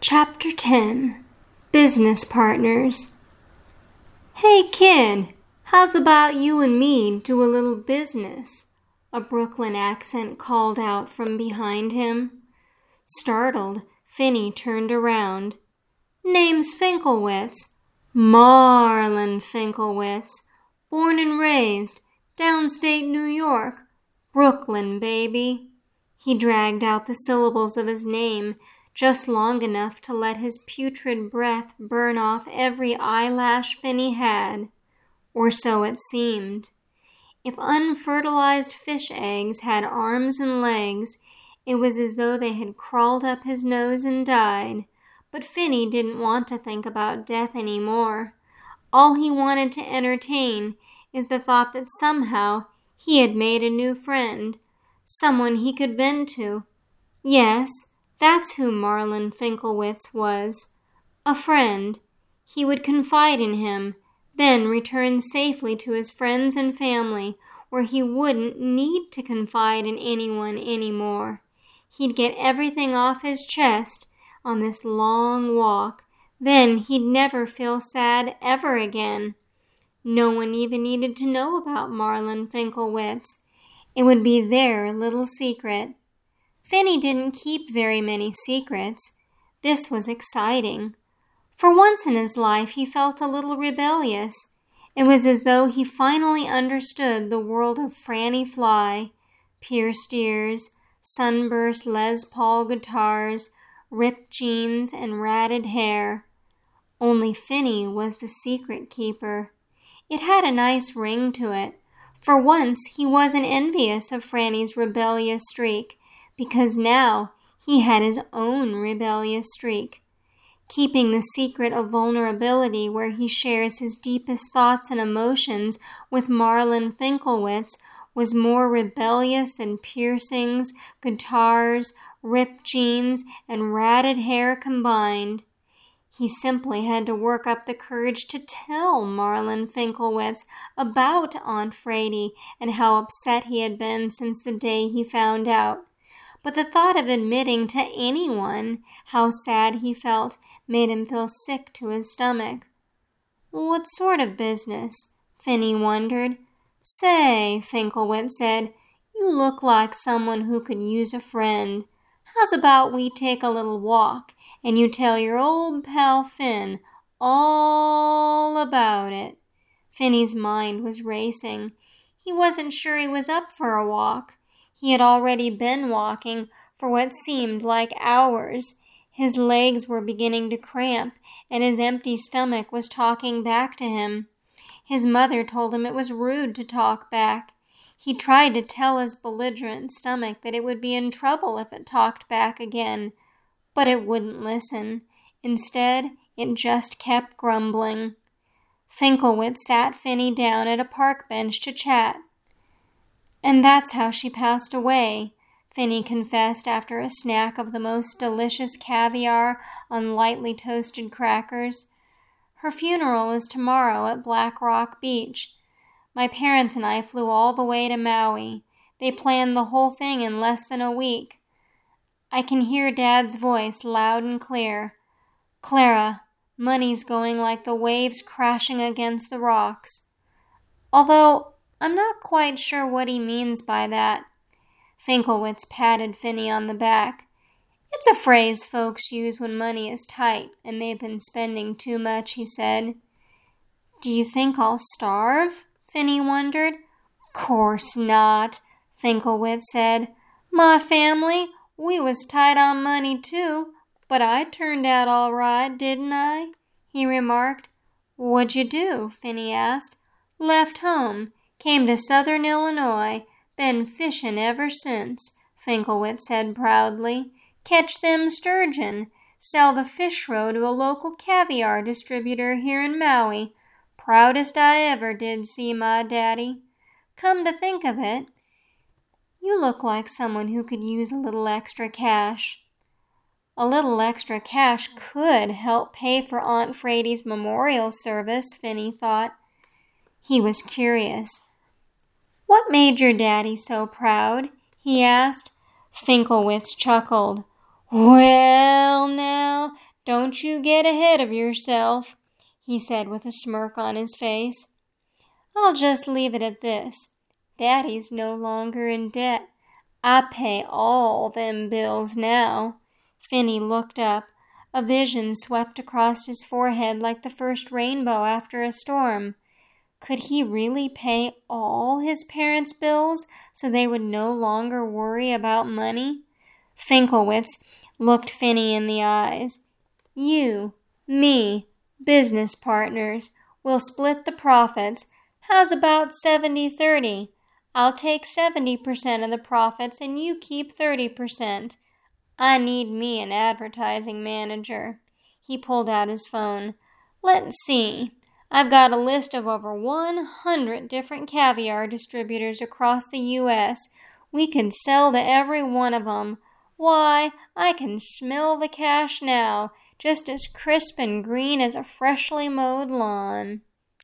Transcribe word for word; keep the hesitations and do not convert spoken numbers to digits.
Chapter ten. Business Partners. "Hey, kid, how's about you and me do a little business?" a Brooklyn accent called out from behind him. Startled, Finney turned around. "Name's Finkelwitz. Marlon Finkelwitz. Born and raised, downstate New York. Brooklyn, baby." He dragged out the syllables of his name, just long enough to let his putrid breath burn off every eyelash Finney had. Or so it seemed. If unfertilized fish eggs had arms and legs, it was as though they had crawled up his nose and died. But Finney didn't want to think about death any more. All he wanted to entertain is the thought that somehow he had made a new friend, someone he could vent to. Yes, that's who Marlon Finkelwitz was. A friend. He would confide in him, then return safely to his friends and family, where he wouldn't need to confide in anyone anymore. He'd get everything off his chest on this long walk. Then he'd never feel sad ever again. No one even needed to know about Marlon Finkelwitz. It would be their little secret. Finney didn't keep very many secrets. This was exciting. For once in his life, he felt a little rebellious. It was as though he finally understood the world of Franny Fly, pierced ears, sunburst Les Paul guitars, ripped jeans, and ratted hair. Only Finney was the secret keeper. It had a nice ring to it. For once, he wasn't envious of Franny's rebellious streak, because now he had his own rebellious streak. Keeping the secret of vulnerability where he shares his deepest thoughts and emotions with Marlon Finkelwitz was more rebellious than piercings, guitars, ripped jeans, and ratted hair combined. He simply had to work up the courage to tell Marlon Finkelwitz about Aunt Frady and how upset he had been since the day he found out. But the thought of admitting to anyone how sad he felt made him feel sick to his stomach. "What sort of business?" Finney wondered. "Say," Finkelwitz said, "you look like someone who could use a friend. How's about we take a little walk, and you tell your old pal Finn all about it?" Finney's mind was racing. He wasn't sure he was up for a walk. He had already been walking for what seemed like hours. His legs were beginning to cramp, and his empty stomach was talking back to him. His mother told him it was rude to talk back. He tried to tell his belligerent stomach that it would be in trouble if it talked back again, but it wouldn't listen. Instead, it just kept grumbling. Finkelwitz sat Finney down at a park bench to chat. "And that's how she passed away," Finney confessed after a snack of the most delicious caviar on lightly toasted crackers. "Her funeral is tomorrow at Black Rock Beach. My parents and I flew all the way to Maui. They planned the whole thing in less than a week. I can hear Dad's voice loud and clear. 'Clara, money's going like the waves crashing against the rocks.' Although I'm not quite sure what he means by that." Finkelwitz patted Finney on the back. "It's a phrase folks use when money is tight and they've been spending too much," he said. "Do you think I'll starve?" Finney wondered. "Course not," Finkelwitz said. "My family, we was tight on money too, but I turned out all right, didn't I?" he remarked. "What'd you do?" Finney asked. "Left home. Came to Southern Illinois. Been fishin' ever since," Finkelwitz said proudly. "Catch them sturgeon. Sell the fish roe to a local caviar distributor here in Maui. Proudest I ever did see my daddy. Come to think of it, you look like someone who could use a little extra cash." A little extra cash could help pay for Aunt Frady's memorial service, Finney thought. He was curious. "What made your daddy so proud?" he asked. Finkelwitz chuckled. "Well, now, don't you get ahead of yourself, he said with a smirk on his face. I'll just leave it at this. Daddy's no longer in debt. I pay all them bills now. Finney looked up. A vision swept across his forehead like the first rainbow after a storm. Could he really pay all his parents' bills so they would no longer worry about money? Finkelwitz looked Finney in the eyes. You, me, business partners. We'll split the profits. How's about seventy thirty? I'll take seventy percent of the profits and you keep thirty percent. I need me an advertising manager. He pulled out his phone. Let's see. I've got a list of over one hundred different caviar distributors across the U S We could sell to every one of 'em. Why, I can smell the cash now, just as crisp and green as a freshly mowed lawn.